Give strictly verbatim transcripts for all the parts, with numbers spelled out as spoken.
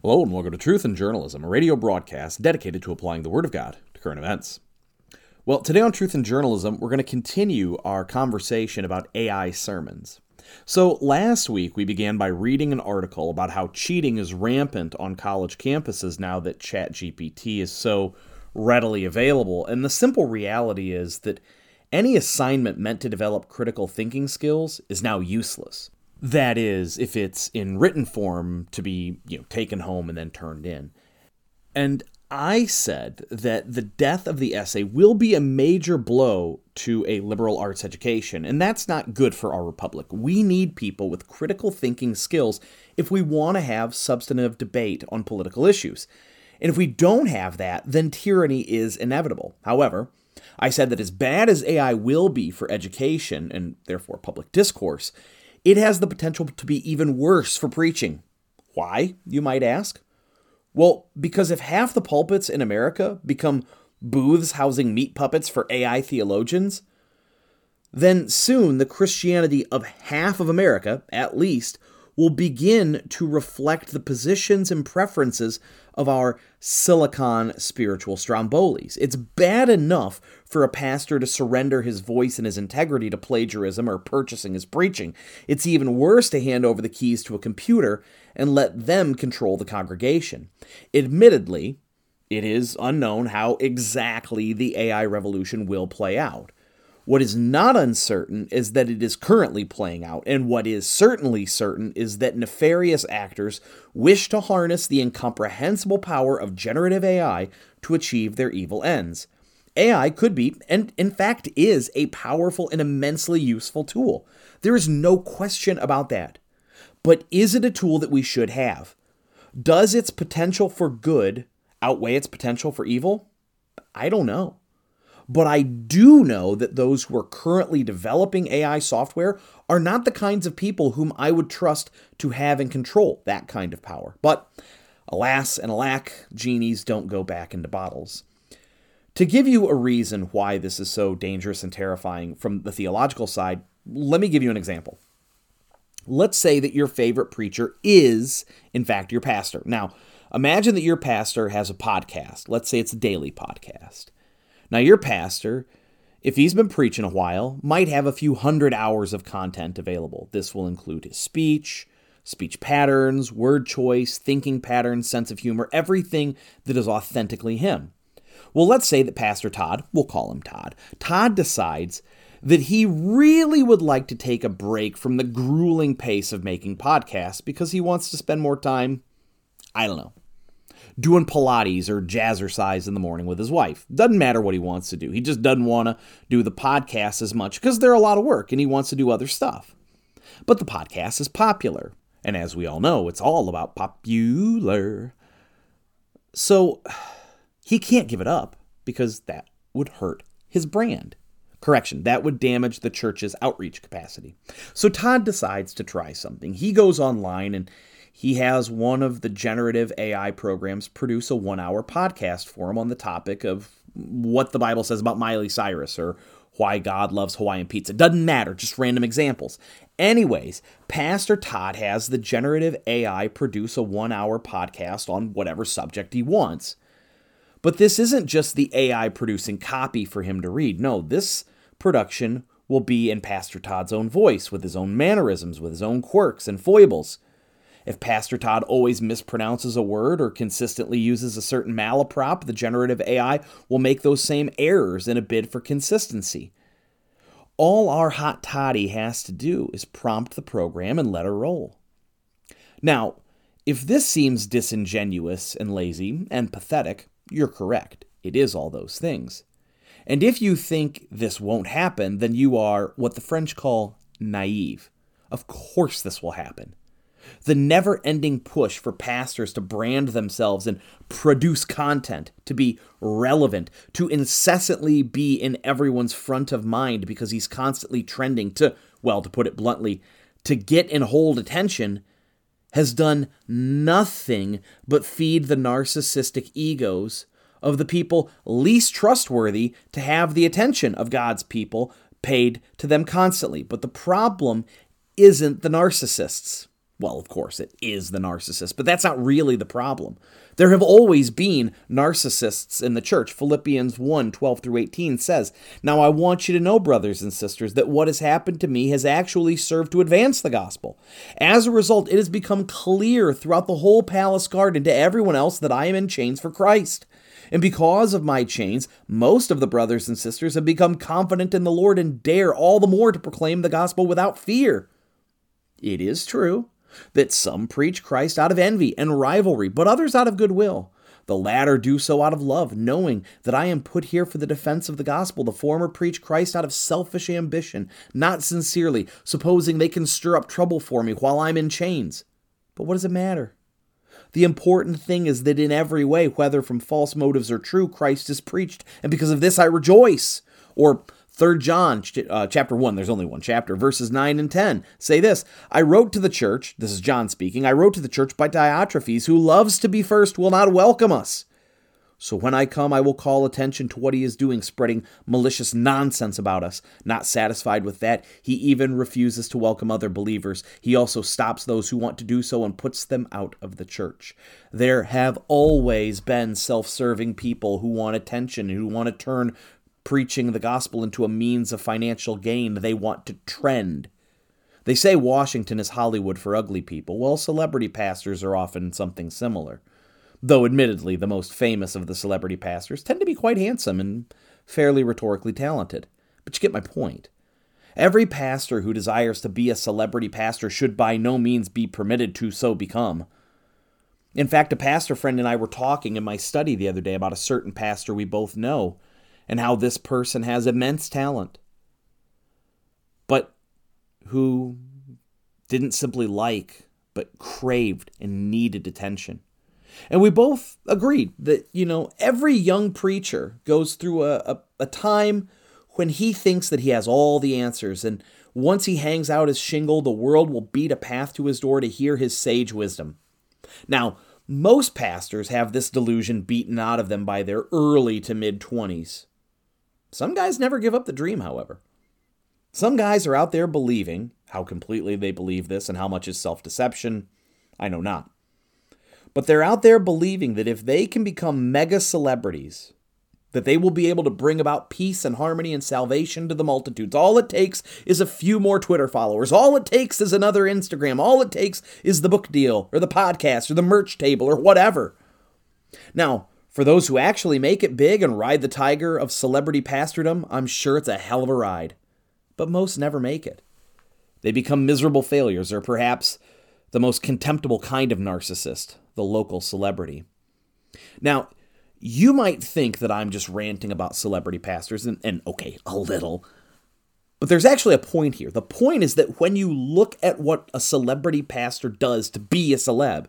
Hello and welcome to Truth in Journalism, a radio broadcast dedicated to applying the Word of God to current events. Well, today on Truth in Journalism, we're going to continue our conversation about A I sermons. So last week, we began by reading an article about how cheating is rampant on college campuses now that ChatGPT is so readily available. And the simple reality is that any assignment meant to develop critical thinking skills is now useless. That is, if it's in written form to be, you know, taken home and then turned in. And I said that the death of the essay will be a major blow to a liberal arts education, and that's not good for our republic. We need people with critical thinking skills if we want to have substantive debate on political issues. And if we don't have that, then tyranny is inevitable. However, I said that as bad as A I will be for education, and therefore public discourse, it has the potential to be even worse for preaching. Why, you might ask? Well, because if half the pulpits in America become booths housing meat puppets for A I theologians, then soon the Christianity of half of America, at least, will begin to reflect the positions and preferences of our silicon spiritual strombolis. It's bad enough for a pastor to surrender his voice and his integrity to plagiarism or purchasing his preaching. It's even worse to hand over the keys to a computer and let them control the congregation. Admittedly, it is unknown how exactly the A I revolution will play out. What is not uncertain is that it is currently playing out, and what is certainly certain is that nefarious actors wish to harness the incomprehensible power of generative A I to achieve their evil ends. A I could be, and in fact is, a powerful and immensely useful tool. There is no question about that. But is it a tool that we should have? Does its potential for good outweigh its potential for evil? I don't know. But I do know that those who are currently developing A I software are not the kinds of people whom I would trust to have and control that kind of power. But alas and alack, genies don't go back into bottles. To give you a reason why this is so dangerous and terrifying from the theological side, let me give you an example. Let's say that your favorite preacher is, in fact, your pastor. Now, imagine that your pastor has a podcast. Let's say it's a daily podcast. Now, your pastor, if he's been preaching a while, might have a few hundred hours of content available. This will include his speech, speech patterns, word choice, thinking patterns, sense of humor, everything that is authentically him. Well, let's say that Pastor Todd, we'll call him Todd, Todd decides that he really would like to take a break from the grueling pace of making podcasts because he wants to spend more time, I don't know, doing Pilates or jazzercise in the morning with his wife. Doesn't matter what he wants to do. He just doesn't want to do the podcast as much because they're a lot of work and he wants to do other stuff. But the podcast is popular. And as we all know, it's all about popular. So he can't give it up because that would hurt his brand. Correction, that would damage the church's outreach capacity. So Todd decides to try something. He goes online and he has one of the generative A I programs produce a one-hour podcast for him on the topic of what the Bible says about Miley Cyrus or why God loves Hawaiian pizza. Doesn't matter, just random examples. Anyways, Pastor Todd has the generative A I produce a one-hour podcast on whatever subject he wants. But this isn't just the A I producing copy for him to read. No, this production will be in Pastor Todd's own voice, with his own mannerisms, with his own quirks and foibles. If Pastor Todd always mispronounces a word or consistently uses a certain malaprop, the generative A I will make those same errors in a bid for consistency. All our hot toddy has to do is prompt the program and let her roll. Now, if this seems disingenuous and lazy and pathetic, you're correct. It is all those things. And if you think this won't happen, then you are what the French call naive. Of course this will happen. The never-ending push for pastors to brand themselves and produce content, to be relevant, to incessantly be in everyone's front of mind because he's constantly trending, to, well, to put it bluntly, to get and hold attention, has done nothing but feed the narcissistic egos of the people least trustworthy to have the attention of God's people paid to them constantly. But the problem isn't the narcissists. Well, of course, it is the narcissist, but that's not really the problem. There have always been narcissists in the church. Philippians one, twelve through eighteen says, "Now I want you to know, brothers and sisters, that what has happened to me has actually served to advance the gospel. As a result, it has become clear throughout the whole palace guard and to everyone else that I am in chains for Christ. And because of my chains, most of the brothers and sisters have become confident in the Lord and dare all the more to proclaim the gospel without fear. It is true that some preach Christ out of envy and rivalry, but others out of goodwill. The latter do so out of love, knowing that I am put here for the defense of the gospel. The former preach Christ out of selfish ambition, not sincerely, supposing they can stir up trouble for me while I'm in chains. But what does it matter? The important thing is that in every way, whether from false motives or true, Christ is preached, and because of this I rejoice." Or Third John uh, chapter one, there's only one chapter, verses nine and ten, say this, "I wrote to the church," this is John speaking, "I wrote to the church by Diotrephes, who loves to be first, will not welcome us. So when I come, I will call attention to what he is doing, spreading malicious nonsense about us. Not satisfied with that, he even refuses to welcome other believers. He also stops those who want to do so and puts them out of the church." There have always been self-serving people who want attention, who want to turn preaching the gospel into a means of financial gain. They want to trend. They say Washington is Hollywood for ugly people. Well, celebrity pastors are often something similar. Though admittedly, the most famous of the celebrity pastors tend to be quite handsome and fairly rhetorically talented. But you get my point. Every pastor who desires to be a celebrity pastor should by no means be permitted to so become. In fact, a pastor friend and I were talking in my study the other day about a certain pastor we both know, and how this person has immense talent, but who didn't simply like, but craved and needed attention. And we both agreed that, you know, every young preacher goes through a, a, a time when he thinks that he has all the answers, and once he hangs out his shingle, the world will beat a path to his door to hear his sage wisdom. Now, most pastors have this delusion beaten out of them by their early to mid-twenties. Some guys never give up the dream, however. Some guys are out there believing, how completely they believe this and how much is self-deception, I know not. But they're out there believing that if they can become mega celebrities, that they will be able to bring about peace and harmony and salvation to the multitudes. All it takes is a few more Twitter followers. All it takes is another Instagram. All it takes is the book deal or the podcast or the merch table or whatever. Now, for those who actually make it big and ride the tiger of celebrity pastordom, I'm sure it's a hell of a ride. But most never make it. They become miserable failures, or perhaps the most contemptible kind of narcissist, the local celebrity. Now, you might think that I'm just ranting about celebrity pastors, and, and okay, a little. But there's actually a point here. The point is that when you look at what a celebrity pastor does to be a celeb,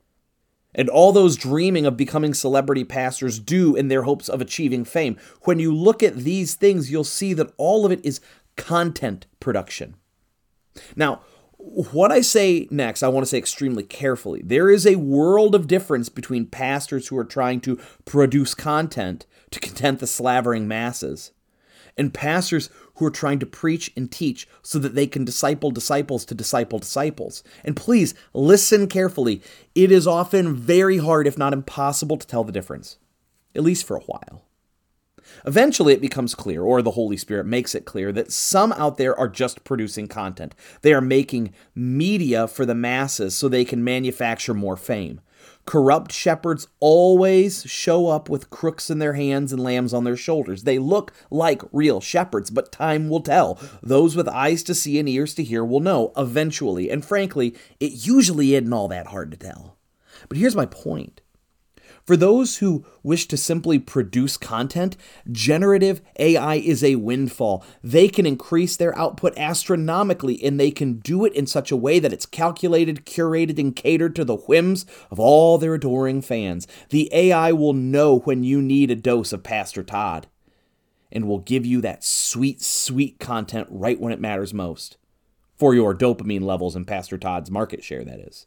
and all those dreaming of becoming celebrity pastors do in their hopes of achieving fame, when you look at these things, you'll see that all of it is content production. Now, what I say next, I want to say extremely carefully. There is a world of difference between pastors who are trying to produce content to content the slavering masses, and pastors who are trying to preach and teach so that they can disciple disciples to disciple disciples. And please, listen carefully. It is often very hard, if not impossible, to tell the difference, at least for a while. Eventually, it becomes clear, or the Holy Spirit makes it clear, that some out there are just producing content. They are making media for the masses so they can manufacture more fame. Corrupt shepherds always show up with crooks in their hands and lambs on their shoulders. They look like real shepherds, but time will tell. Those with eyes to see and ears to hear will know eventually. And frankly, it usually isn't all that hard to tell. But here's my point. For those who wish to simply produce content, generative A I is a windfall. They can increase their output astronomically, and they can do it in such a way that it's calculated, curated, and catered to the whims of all their adoring fans. The A I will know when you need a dose of Pastor Todd, and will give you that sweet, sweet content right when it matters most. For your dopamine levels and Pastor Todd's market share, that is.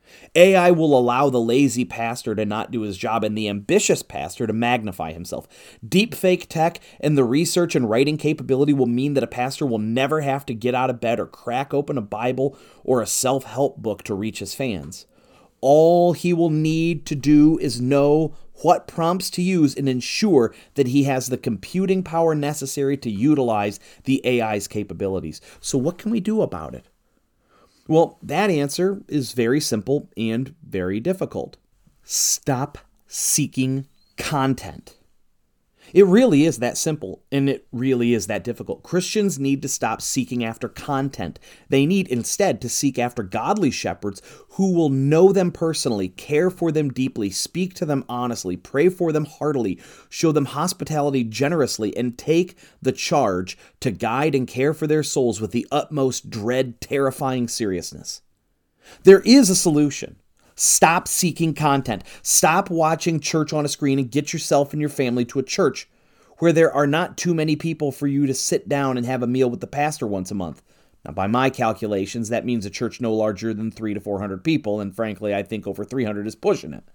A I will allow the lazy pastor to not do his job and the ambitious pastor to magnify himself. Deepfake tech and the research and writing capability will mean that a pastor will never have to get out of bed or crack open a Bible or a self-help book to reach his fans. All he will need to do is know what prompts to use and ensure that he has the computing power necessary to utilize the A I's capabilities. So what can we do about it? Well, that answer is very simple and very difficult. Stop seeking content. It really is that simple, and it really is that difficult. Christians need to stop seeking after content. They need instead to seek after godly shepherds who will know them personally, care for them deeply, speak to them honestly, pray for them heartily, show them hospitality generously, and take the charge to guide and care for their souls with the utmost dread, terrifying seriousness. There is a solution. Stop seeking content. Stop watching church on a screen and get yourself and your family to a church where there are not too many people for you to sit down and have a meal with the pastor once a month. Now, by my calculations, that means a church no larger than three to four hundred people, and frankly, I think over three hundred is pushing it.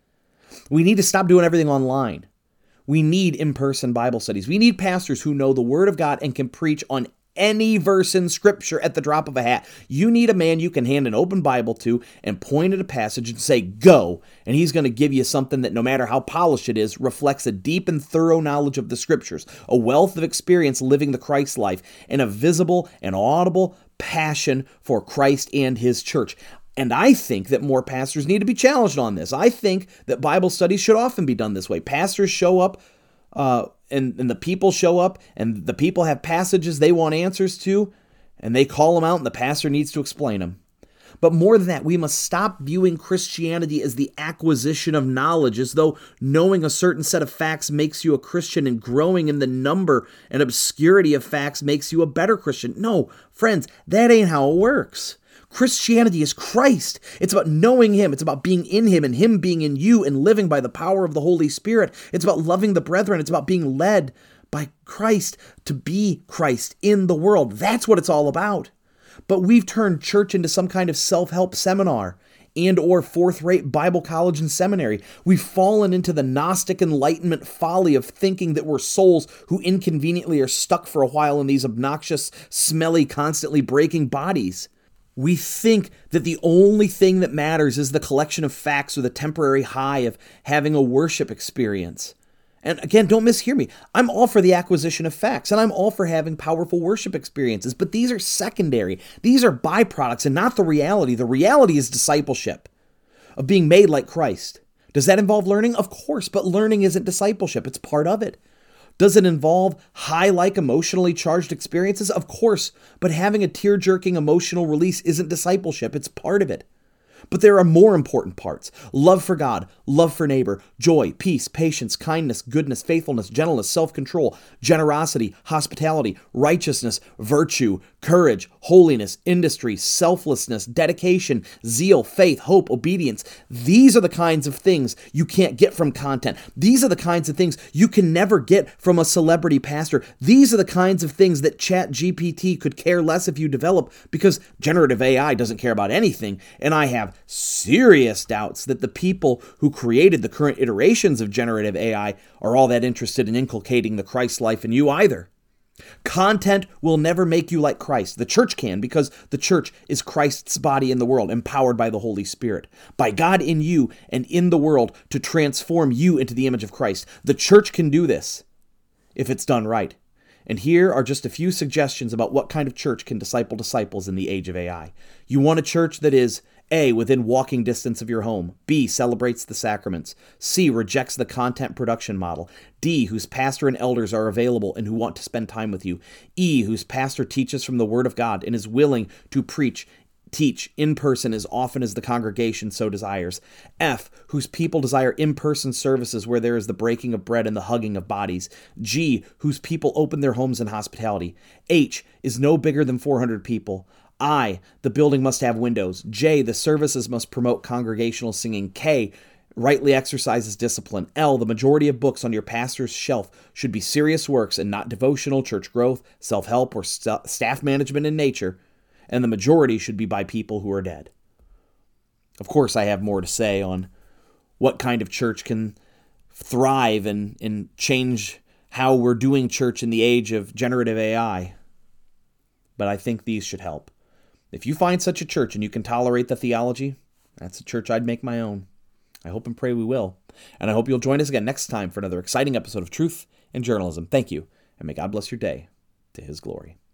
We need to stop doing everything online. We need in-person Bible studies. We need pastors who know the Word of God and can preach on any verse in Scripture at the drop of a hat. You need a man you can hand an open Bible to and point at a passage and say, go, and he's going to give you something that no matter how polished it is, reflects a deep and thorough knowledge of the Scriptures, a wealth of experience living the Christ life, and a visible and audible passion for Christ and His church. And I think that more pastors need to be challenged on this. I think that Bible studies should often be done this way. Pastors show up Uh, and, and the people show up, and the people have passages they want answers to, and they call them out, and the pastor needs to explain them. But more than that, we must stop viewing Christianity as the acquisition of knowledge, as though knowing a certain set of facts makes you a Christian, and growing in the number and obscurity of facts makes you a better Christian. No, friends, that ain't how it works. Christianity is Christ. It's about knowing Him. It's about being in Him and Him being in you and living by the power of the Holy Spirit. It's about loving the brethren. It's about being led by Christ to be Christ in the world. That's what it's all about. But we've turned church into some kind of self-help seminar and or fourth-rate Bible college and seminary. We've fallen into the Gnostic Enlightenment folly of thinking that we're souls who inconveniently are stuck for a while in these obnoxious, smelly, constantly breaking bodies. We think that the only thing that matters is the collection of facts or the temporary high of having a worship experience. And again, don't mishear me. I'm all for the acquisition of facts, and I'm all for having powerful worship experiences, but these are secondary. These are byproducts and not the reality. The reality is discipleship, of being made like Christ. Does that involve learning? Of course, but learning isn't discipleship. It's part of it. Does it involve high-like emotionally charged experiences? Of course, but having a tear-jerking emotional release isn't discipleship. It's part of it. But there are more important parts. Love for God, love for neighbor, joy, peace, patience, kindness, goodness, faithfulness, gentleness, self-control, generosity, hospitality, righteousness, virtue, courage, holiness, industry, selflessness, dedication, zeal, faith, hope, obedience. These are the kinds of things you can't get from content. These are the kinds of things you can never get from a celebrity pastor. These are the kinds of things that Chat G P T could care less if you develop, because generative A I doesn't care about anything, and I have serious doubts that the people who created the current iterations of generative A I are all that interested in inculcating the Christ life in you either. Content will never make you like Christ. The church can, because the church is Christ's body in the world, empowered by the Holy Spirit, by God in you and in the world to transform you into the image of Christ. The church can do this if it's done right. And here are just a few suggestions about what kind of church can disciple disciples in the age of A I. You want a church that is A, within walking distance of your home. B, celebrates the sacraments. C, rejects the content production model. D, whose pastor and elders are available and who want to spend time with you. E, whose pastor teaches from the Word of God and is willing to preach teach in person as often as the congregation so desires. F, whose people desire in-person services where there is the breaking of bread and the hugging of bodies. G, whose people open their homes in hospitality. H, is no bigger than four hundred people. I, the building must have windows. J, the services must promote congregational singing. K, rightly exercises discipline. L, the majority of books on your pastor's shelf should be serious works and not devotional, church growth, self-help, or st- staff management in nature. And the majority should be by people who are dead. Of course, I have more to say on what kind of church can thrive and, and change how we're doing church in the age of generative A I. But I think these should help. If you find such a church and you can tolerate the theology, that's a church I'd make my own. I hope and pray we will. And I hope you'll join us again next time for another exciting episode of Truth in Journalism. Thank you, and may God bless your day to His glory.